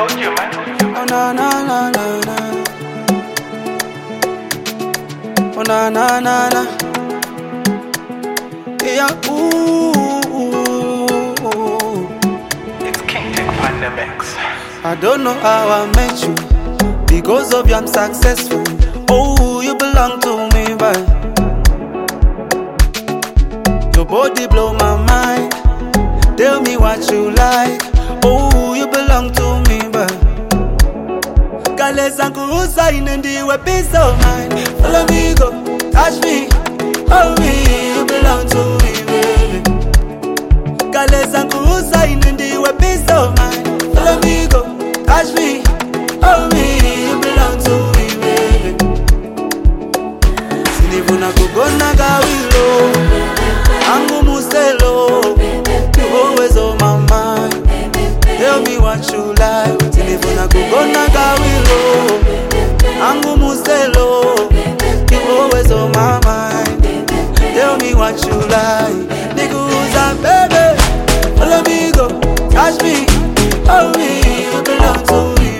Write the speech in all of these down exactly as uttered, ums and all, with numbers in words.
told you, man. Oh na na na na na. Oh na na na na. Yeah, ooh, ooh, ooh. It's King Tech Pandemics. I don't know how I met you. Because of you I'm successful. Oh, you belong to me, but your body blow my mind. Tell me what you like. Oh, you belong to me, but Kalesa kuhusa inendiwe peace of mind. Follow me, go, touch me. Oh, me, you belong to me, baby. Kalesa kuhusa inendiwe peace of mind. Follow me, go, touch me. Oh, me, you belong to me, baby. Sinifuna kugona gawilo, angu muselo. You always on my mind. Tell me what you like. Sinifuna kugona gawilo, angu muselo. You always on my mind. Tell me what you like. Nigga, baby, follow me, go, touch me. Oh, me, you belong to me.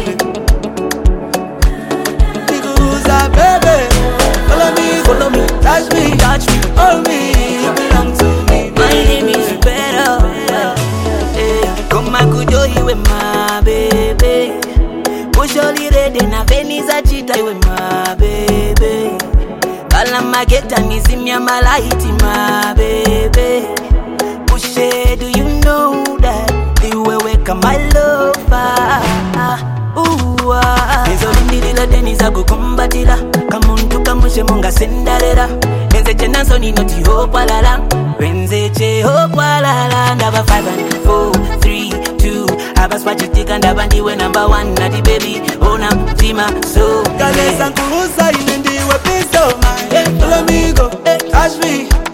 Follow me, Touch me, touch me, oh me, you belong to me. my name is better. Yeah. Come I could do you with my baby. Push all the red in a Venice a cheetah with my baby. Kala mageta nizimya malaiti my baby. Push it, do you know that the way we come my lover? Ooh, ah. Ezo lindilila deniza kukumbatila. Kamuntu kamushe munga sendarera. Enze chenanso ni noti hopalala. Wenze che hopalala. Ndaba five and four, three, two. Abas wachitika ndaba ndiwe number one. Nati baby, ona mtima so. Kalesa kuhusa inendiwe peace of mind. Follow me, go, touch me.